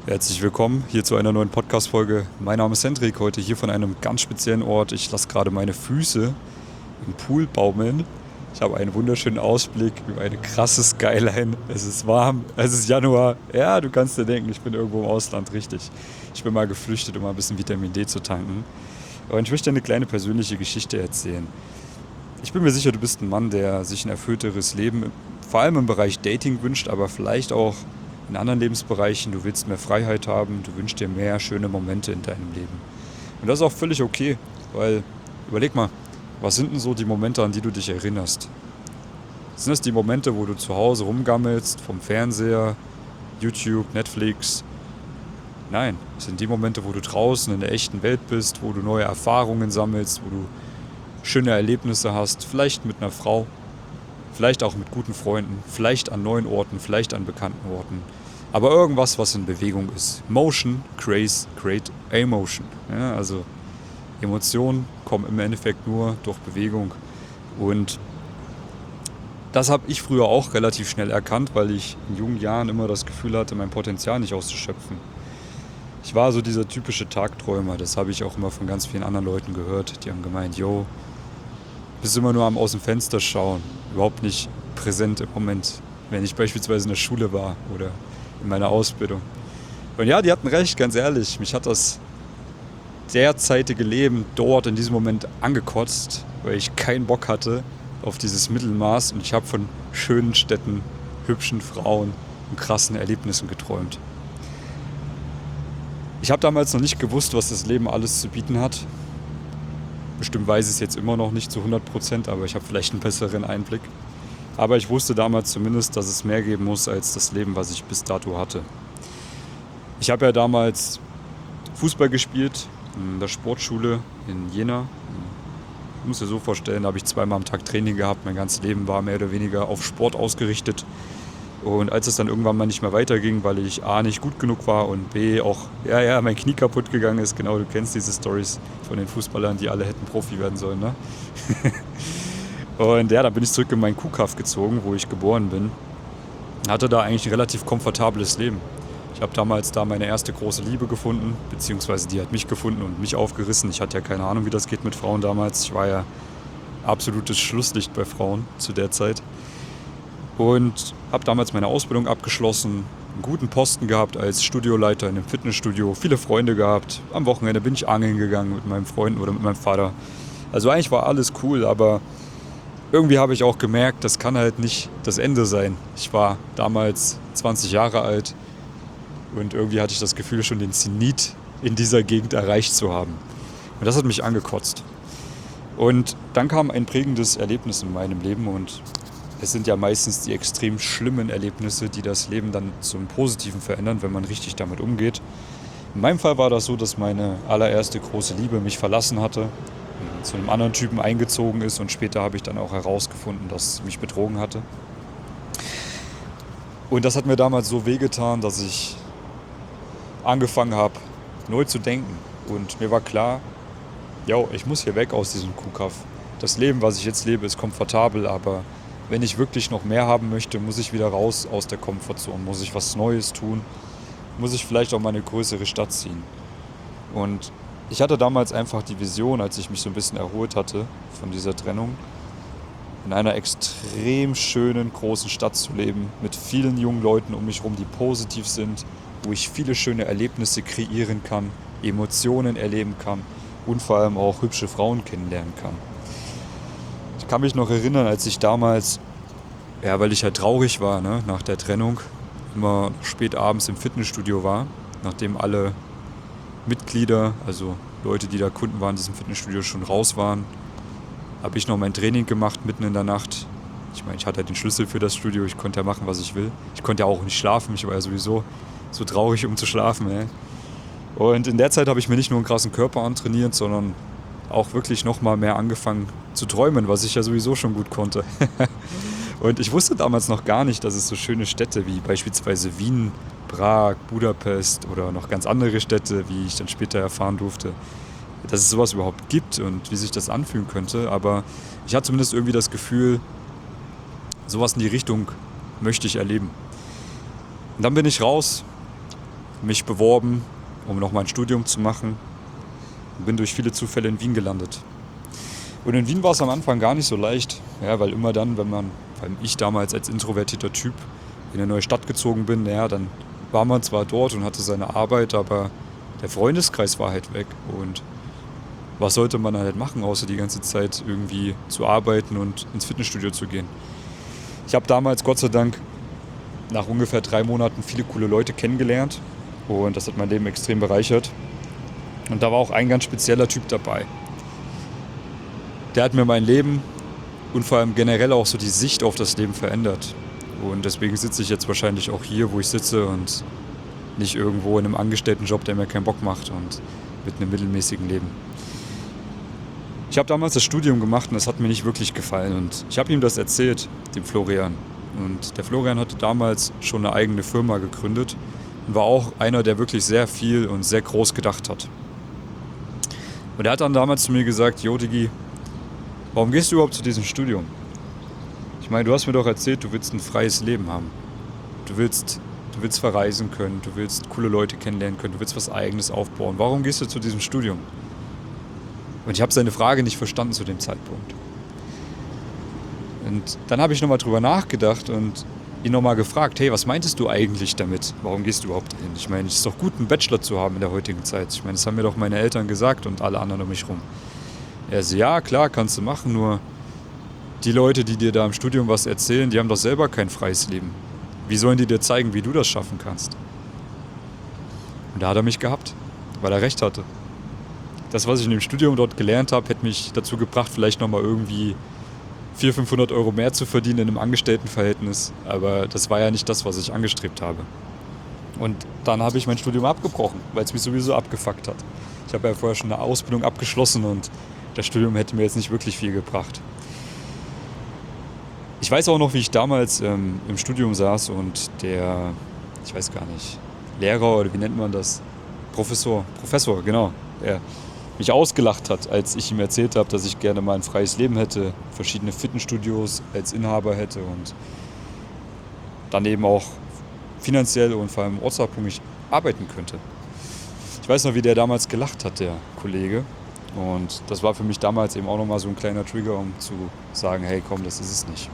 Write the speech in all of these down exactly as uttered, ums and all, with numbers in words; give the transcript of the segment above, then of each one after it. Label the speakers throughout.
Speaker 1: Herzlich willkommen hier zu einer neuen Podcast-Folge. Mein Name ist Hendrik, heute hier von einem ganz speziellen Ort. Ich lasse gerade meine Füße im Pool baumeln. Ich habe einen wunderschönen Ausblick über eine krasse Skyline. Es ist warm, es ist Januar. Ja, du kannst dir denken, ich bin irgendwo im Ausland, richtig. Ich bin mal geflüchtet, um mal ein bisschen Vitamin D zu tanken. Und ich möchte dir eine kleine persönliche Geschichte erzählen. Ich bin mir sicher, du bist ein Mann, der sich ein erfüllteres Leben, vor allem im Bereich Dating wünscht, aber vielleicht auch in anderen Lebensbereichen. Du willst mehr Freiheit haben, du wünschst dir mehr schöne Momente in deinem Leben. Und das ist auch völlig okay, weil überleg mal, was sind denn so die Momente, an die du dich erinnerst? Sind es die Momente, wo du zu Hause rumgammelst, vom Fernseher, YouTube, Netflix? Nein, es sind die Momente, wo du draußen in der echten Welt bist, wo du neue Erfahrungen sammelst, wo du schöne Erlebnisse hast, vielleicht mit einer Frau, vielleicht auch mit guten Freunden, vielleicht an neuen Orten, vielleicht an bekannten Orten. Aber irgendwas, was in Bewegung ist. Motion creates great emotion. Ja, also Emotionen kommen im Endeffekt nur durch Bewegung. Und das habe ich früher auch relativ schnell erkannt, weil ich in jungen Jahren immer das Gefühl hatte, mein Potenzial nicht auszuschöpfen. Ich war so dieser typische Tagträumer, das habe ich auch immer von ganz vielen anderen Leuten gehört. Die haben gemeint, yo, bist immer nur am aus dem Fenster schauen, überhaupt nicht präsent im Moment, wenn ich beispielsweise in der Schule war oder in meiner Ausbildung. Und ja, die hatten recht, ganz ehrlich, mich hat das derzeitige Leben dort in diesem Moment angekotzt, weil ich keinen Bock hatte auf dieses Mittelmaß und ich habe von schönen Städten, hübschen Frauen und krassen Erlebnissen geträumt. Ich habe damals noch nicht gewusst, was das Leben alles zu bieten hat. Bestimmt weiß ich es jetzt immer noch nicht zu hundert Prozent, aber ich habe vielleicht einen besseren Einblick. Aber ich wusste damals zumindest, dass es mehr geben muss als das Leben, was ich bis dato hatte. Ich habe ja damals Fußball gespielt in der Sportschule in Jena. Ich muss dir so vorstellen, da habe ich zweimal am Tag Training gehabt. Mein ganzes Leben war mehr oder weniger auf Sport ausgerichtet. Und als es dann irgendwann mal nicht mehr weiterging, weil ich A, nicht gut genug war und B, auch, ja, ja, mein Knie kaputt gegangen ist. Genau, du kennst diese Storys von den Fußballern, die alle hätten Profi werden sollen, ne? Und ja, dann bin ich zurück in mein Kuhkaff gezogen, wo ich geboren bin. Hatte da eigentlich ein relativ komfortables Leben. Ich habe damals da meine erste große Liebe gefunden, beziehungsweise die hat mich gefunden und mich aufgerissen. Ich hatte ja keine Ahnung, wie das geht mit Frauen damals. Ich war ja absolutes Schlusslicht bei Frauen zu der Zeit. Und habe damals meine Ausbildung abgeschlossen, einen guten Posten gehabt als Studioleiter in einem Fitnessstudio, viele Freunde gehabt. Am Wochenende bin ich angeln gegangen mit meinem Freund oder mit meinem Vater. Also eigentlich war alles cool, aber irgendwie habe ich auch gemerkt, das kann halt nicht das Ende sein. Ich war damals zwanzig Jahre alt und irgendwie hatte ich das Gefühl, schon den Zenit in dieser Gegend erreicht zu haben. Und das hat mich angekotzt. Und dann kam ein prägendes Erlebnis in meinem Leben und es sind ja meistens die extrem schlimmen Erlebnisse, die das Leben dann zum Positiven verändern, wenn man richtig damit umgeht. In meinem Fall war das so, dass meine allererste große Liebe mich verlassen hatte, zu einem anderen Typen eingezogen ist und später habe ich dann auch herausgefunden, dass sie mich betrogen hatte. Und das hat mir damals so wehgetan, dass ich angefangen habe, neu zu denken. Und mir war klar, yo, ich muss hier weg aus diesem Kuhkaff. Das Leben, was ich jetzt lebe, ist komfortabel, aber wenn ich wirklich noch mehr haben möchte, muss ich wieder raus aus der Komfortzone, muss ich was Neues tun, muss ich vielleicht auch mal eine größere Stadt ziehen. Und ich hatte damals einfach die Vision, als ich mich so ein bisschen erholt hatte von dieser Trennung, in einer extrem schönen großen Stadt zu leben, mit vielen jungen Leuten um mich herum, die positiv sind, wo ich viele schöne Erlebnisse kreieren kann, Emotionen erleben kann und vor allem auch hübsche Frauen kennenlernen kann. Ich kann mich noch erinnern, als ich damals, ja, weil ich halt traurig war, ne, nach der Trennung, immer spät abends im Fitnessstudio war, nachdem alle Mitglieder, also Leute, die da Kunden waren in diesem Fitnessstudio, schon raus waren, habe ich noch mein Training gemacht, mitten in der Nacht. Ich meine, ich hatte halt den Schlüssel für das Studio, ich konnte ja machen, was ich will. Ich konnte ja auch nicht schlafen, ich war ja sowieso so traurig, um zu schlafen. Ey. Und in der Zeit habe ich mir nicht nur einen krassen Körper antrainiert, sondern auch wirklich nochmal mehr angefangen zu träumen, was ich ja sowieso schon gut konnte. Und ich wusste damals noch gar nicht, dass es so schöne Städte wie beispielsweise Wien, Prag, Budapest oder noch ganz andere Städte, wie ich dann später erfahren durfte, dass es sowas überhaupt gibt und wie sich das anfühlen könnte. Aber ich hatte zumindest irgendwie das Gefühl, sowas in die Richtung möchte ich erleben. Und dann bin ich raus, mich beworben, um noch mein Studium zu machen und bin durch viele Zufälle in Wien gelandet. Und in Wien war es am Anfang gar nicht so leicht, ja, weil immer dann, wenn man, vor allem ich damals als introvertierter Typ, in eine neue Stadt gezogen bin, ja, dann war man zwar dort und hatte seine Arbeit, aber der Freundeskreis war halt weg. Und was sollte man halt machen, außer die ganze Zeit irgendwie zu arbeiten und ins Fitnessstudio zu gehen? Ich habe damals, Gott sei Dank, nach ungefähr drei Monaten viele coole Leute kennengelernt und das hat mein Leben extrem bereichert. Und da war auch ein ganz spezieller Typ dabei. Der hat mir mein Leben und vor allem generell auch so die Sicht auf das Leben verändert. Und deswegen sitze ich jetzt wahrscheinlich auch hier, wo ich sitze und nicht irgendwo in einem Angestelltenjob, der mir keinen Bock macht und mit einem mittelmäßigen Leben. Ich habe damals das Studium gemacht und das hat mir nicht wirklich gefallen. Und ich habe ihm das erzählt, dem Florian. Und der Florian hatte damals schon eine eigene Firma gegründet und war auch einer, der wirklich sehr viel und sehr groß gedacht hat. Und er hat dann damals zu mir gesagt, Jo Digi, warum gehst du überhaupt zu diesem Studium? Ich meine, du hast mir doch erzählt, du willst ein freies Leben haben. Du willst, du willst verreisen können, du willst coole Leute kennenlernen können, du willst was Eigenes aufbauen. Warum gehst du zu diesem Studium? Und ich habe seine Frage nicht verstanden zu dem Zeitpunkt. Und dann habe ich nochmal drüber nachgedacht und ihn nochmal gefragt, hey, was meintest du eigentlich damit? Warum gehst du überhaupt dahin? Ich meine, es ist doch gut, einen Bachelor zu haben in der heutigen Zeit. Ich meine, das haben mir doch meine Eltern gesagt und alle anderen um mich rum. Er so, ja, klar, kannst du machen, nur die Leute, die dir da im Studium was erzählen, die haben doch selber kein freies Leben. Wie sollen die dir zeigen, wie du das schaffen kannst? Und da hat er mich gehabt, weil er recht hatte. Das, was ich in dem Studium dort gelernt habe, hätte mich dazu gebracht, vielleicht nochmal irgendwie vierhundert, fünfhundert Euro mehr zu verdienen in einem Angestelltenverhältnis. Aber das war ja nicht das, was ich angestrebt habe. Und dann habe ich mein Studium abgebrochen, weil es mich sowieso abgefuckt hat. Ich habe ja vorher schon eine Ausbildung abgeschlossen und das Studium hätte mir jetzt nicht wirklich viel gebracht. Ich weiß auch noch, wie ich damals ähm, im Studium saß und der, ich weiß gar nicht, Lehrer oder wie nennt man das? Professor, Professor, genau, er mich ausgelacht hat, als ich ihm erzählt habe, dass ich gerne mal ein freies Leben hätte, verschiedene Fitnessstudios als Inhaber hätte und dann eben auch finanziell und vor allem ortsabhängig arbeiten könnte. Ich weiß noch, wie der damals gelacht hat, der Kollege. Und das war für mich damals eben auch nochmal so ein kleiner Trigger, um zu sagen, hey komm, das ist es nicht.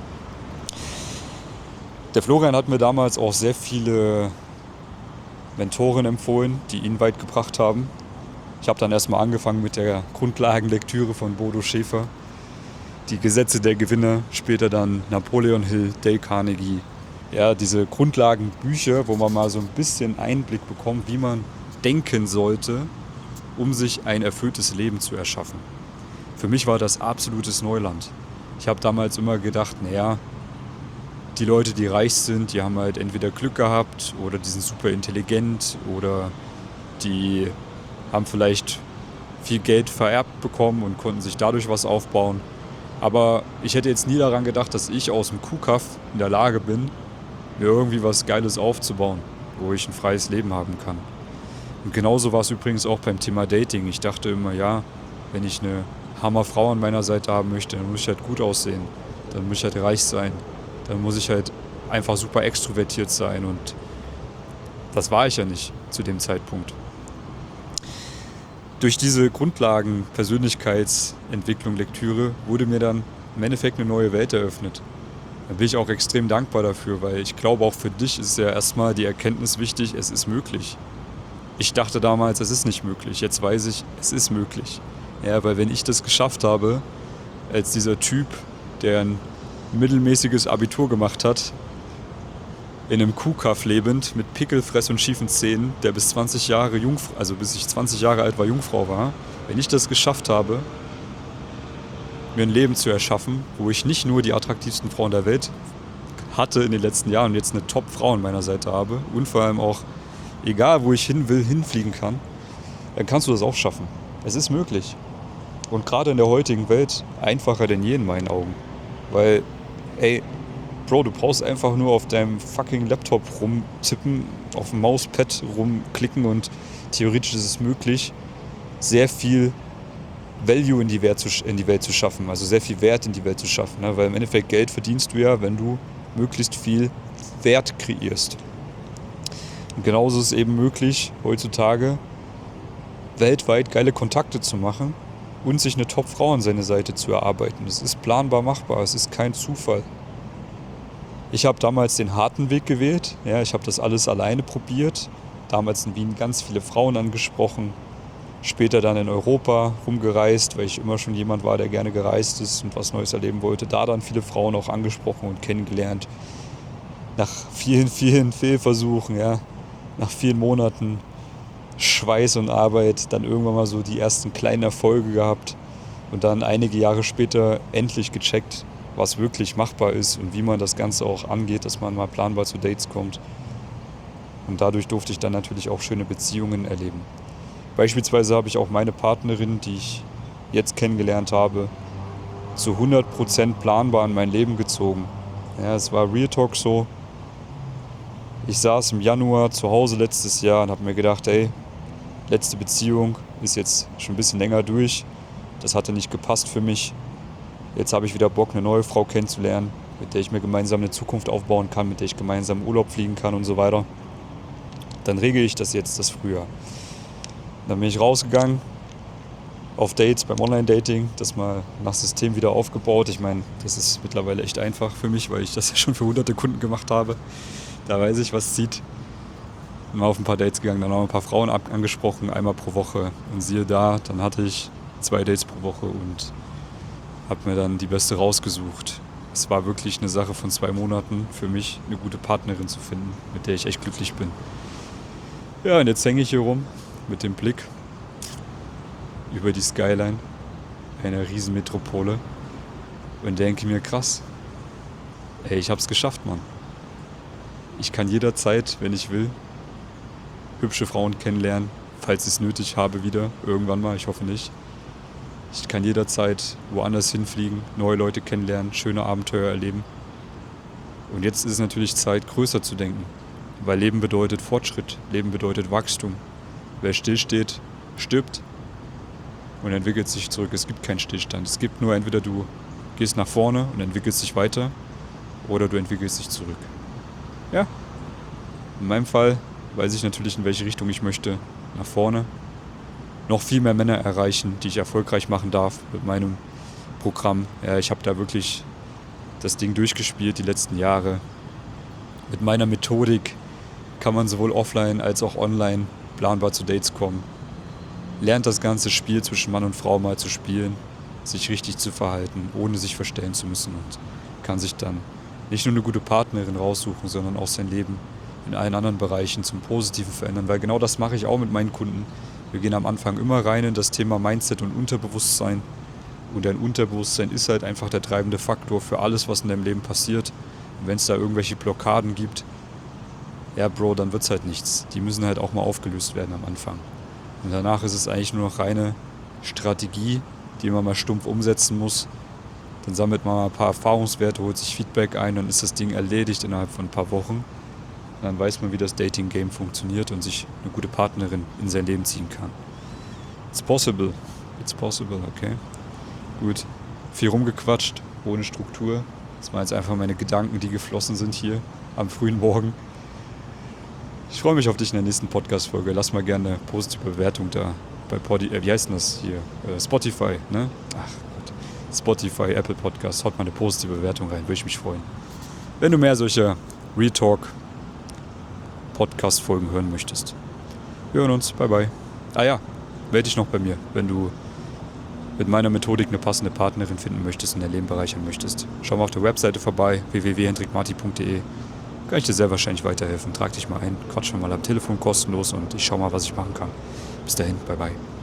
Speaker 1: Der Florian hat mir damals auch sehr viele Mentoren empfohlen, die ihn weit gebracht haben. Ich habe dann erstmal angefangen mit der Grundlagenlektüre von Bodo Schäfer, die Gesetze der Gewinner, später dann Napoleon Hill, Dale Carnegie. Ja, diese Grundlagenbücher, wo man mal so ein bisschen Einblick bekommt, wie man denken sollte, um sich ein erfülltes Leben zu erschaffen. Für mich war das absolutes Neuland. Ich habe damals immer gedacht, naja, die Leute, die reich sind, die haben halt entweder Glück gehabt oder die sind super intelligent oder die haben vielleicht viel Geld vererbt bekommen und konnten sich dadurch was aufbauen. Aber ich hätte jetzt nie daran gedacht, dass ich aus dem Kuhkaff in der Lage bin, mir irgendwie was Geiles aufzubauen, wo ich ein freies Leben haben kann. Und genauso war es übrigens auch beim Thema Dating. Ich dachte immer, ja, wenn ich eine Hammerfrau an meiner Seite haben möchte, dann muss ich halt gut aussehen, dann muss ich halt reich sein, dann muss ich halt einfach super extrovertiert sein und das war ich ja nicht zu dem Zeitpunkt. Durch diese Grundlagen Persönlichkeitsentwicklung, Lektüre wurde mir dann im Endeffekt eine neue Welt eröffnet. Da bin ich auch extrem dankbar dafür, weil ich glaube, auch für dich ist ja erstmal die Erkenntnis wichtig, es ist möglich. Ich dachte damals, es ist nicht möglich. Jetzt weiß ich, es ist möglich. Ja, weil wenn ich das geschafft habe, als dieser Typ, der ein mittelmäßiges Abitur gemacht hat, in einem Kuhkaff lebend, mit Pickelfress und schiefen Zähnen, der bis zwanzig Jahre Jungfrau, also bis ich zwanzig Jahre alt war, Jungfrau war, wenn ich das geschafft habe, mir ein Leben zu erschaffen, wo ich nicht nur die attraktivsten Frauen der Welt hatte in den letzten Jahren und jetzt eine Top-Frau an meiner Seite habe und vor allem auch, egal wo ich hin will, hinfliegen kann, dann kannst du das auch schaffen. Es ist möglich. Und gerade in der heutigen Welt einfacher denn je in meinen Augen. Weil, ey, Bro, du brauchst einfach nur auf deinem fucking Laptop rumtippen, auf dem Mauspad rumklicken und theoretisch ist es möglich, sehr viel Value in die, Welt zu, in die Welt zu schaffen, also sehr viel Wert in die Welt zu schaffen. Ne? Weil im Endeffekt Geld verdienst du ja, wenn du möglichst viel Wert kreierst. Und genauso ist es eben möglich, heutzutage weltweit geile Kontakte zu machen und sich eine Top-Frau an seine Seite zu erarbeiten. Das ist planbar machbar, es ist kein Zufall. Ich habe damals den harten Weg gewählt. Ja, ich habe das alles alleine probiert. Damals in Wien ganz viele Frauen angesprochen. Später dann in Europa rumgereist, weil ich immer schon jemand war, der gerne gereist ist und was Neues erleben wollte. Da dann viele Frauen auch angesprochen und kennengelernt. Nach vielen, vielen Fehlversuchen, ja, nach vielen Monaten Schweiß und Arbeit, dann irgendwann mal so die ersten kleinen Erfolge gehabt und dann einige Jahre später endlich gecheckt, was wirklich machbar ist und wie man das Ganze auch angeht, dass man mal planbar zu Dates kommt. Und dadurch durfte ich dann natürlich auch schöne Beziehungen erleben. Beispielsweise habe ich auch meine Partnerin, die ich jetzt kennengelernt habe, zu hundert Prozent planbar in mein Leben gezogen. Ja, es war Real Talk so. Ich saß im Januar zu Hause letztes Jahr und habe mir gedacht, ey, letzte Beziehung ist jetzt schon ein bisschen länger durch. Das hatte nicht gepasst für mich. Jetzt habe ich wieder Bock, eine neue Frau kennenzulernen, mit der ich mir gemeinsam eine Zukunft aufbauen kann, mit der ich gemeinsam in Urlaub fliegen kann und so weiter. Dann regle ich das jetzt das Frühjahr. Dann bin ich rausgegangen auf Dates beim Online-Dating, das mal nach System wieder aufgebaut. Ich meine, das ist mittlerweile echt einfach für mich, weil ich das ja schon für hunderte Kunden gemacht habe. Da weiß ich, was zieht. Bin mal auf ein paar Dates gegangen, dann auch ein paar Frauen angesprochen, einmal pro Woche. Und siehe da, dann hatte ich zwei Dates pro Woche und habe mir dann die beste rausgesucht. Es war wirklich eine Sache von zwei Monaten für mich, eine gute Partnerin zu finden, mit der ich echt glücklich bin. Ja, und jetzt hänge ich hier rum mit dem Blick über die Skyline einer Riesenmetropole und denke mir, krass, ey, ich hab's geschafft, Mann. Ich kann jederzeit, wenn ich will, hübsche Frauen kennenlernen, falls ich es nötig habe wieder, irgendwann mal, ich hoffe nicht. Ich kann jederzeit woanders hinfliegen, neue Leute kennenlernen, schöne Abenteuer erleben. Und jetzt ist es natürlich Zeit, größer zu denken. Weil Leben bedeutet Fortschritt, Leben bedeutet Wachstum. Wer stillsteht, stirbt und entwickelt sich zurück. Es gibt keinen Stillstand. Es gibt nur entweder du gehst nach vorne und entwickelst dich weiter oder du entwickelst dich zurück. Ja, in meinem Fall weiß ich natürlich, in welche Richtung ich möchte. Nach vorne. Noch viel mehr Männer erreichen, die ich erfolgreich machen darf mit meinem Programm. Ja, ich habe da wirklich das Ding durchgespielt die letzten Jahre. Mit meiner Methodik kann man sowohl offline als auch online planbar zu Dates kommen. Lernt das ganze Spiel zwischen Mann und Frau mal zu spielen, sich richtig zu verhalten, ohne sich verstellen zu müssen und kann sich dann nicht nur eine gute Partnerin raussuchen, sondern auch sein Leben in allen anderen Bereichen zum Positiven verändern, weil genau das mache ich auch mit meinen Kunden. Wir gehen am Anfang immer rein in das Thema Mindset und Unterbewusstsein und dein Unterbewusstsein ist halt einfach der treibende Faktor für alles, was in deinem Leben passiert. Und wenn es da irgendwelche Blockaden gibt, ja Bro, dann wird es halt nichts. Die müssen halt auch mal aufgelöst werden am Anfang. Und danach ist es eigentlich nur noch reine Strategie, die man mal stumpf umsetzen muss. Dann sammelt man mal ein paar Erfahrungswerte, holt sich Feedback ein, dann ist das Ding erledigt innerhalb von ein paar Wochen. Und dann weiß man, wie das Dating-Game funktioniert und sich eine gute Partnerin in sein Leben ziehen kann. It's possible. It's possible, okay. Gut. Viel rumgequatscht, ohne Struktur. Das waren jetzt einfach meine Gedanken, die geflossen sind hier am frühen Morgen. Ich freue mich auf dich in der nächsten Podcast-Folge. Lass mal gerne eine positive Bewertung da bei Podi, äh, wie heißt denn das hier? Äh, Spotify, ne? Ach Gott. Spotify, Apple Podcast, haut mal eine positive Bewertung rein, würde ich mich freuen. Wenn du mehr solcher Real Talk Podcast-Folgen hören möchtest. Wir hören uns, bye bye. Ah ja, melde dich noch bei mir, wenn du mit meiner Methodik eine passende Partnerin finden möchtest und dein Leben bereichern möchtest. Schau mal auf der Webseite vorbei, w w w punkt hendrik marti punkt d e. Kann ich dir sehr wahrscheinlich weiterhelfen. Trag dich mal ein, quatsch mal am Telefon kostenlos und ich schau mal, was ich machen kann. Bis dahin, bye bye.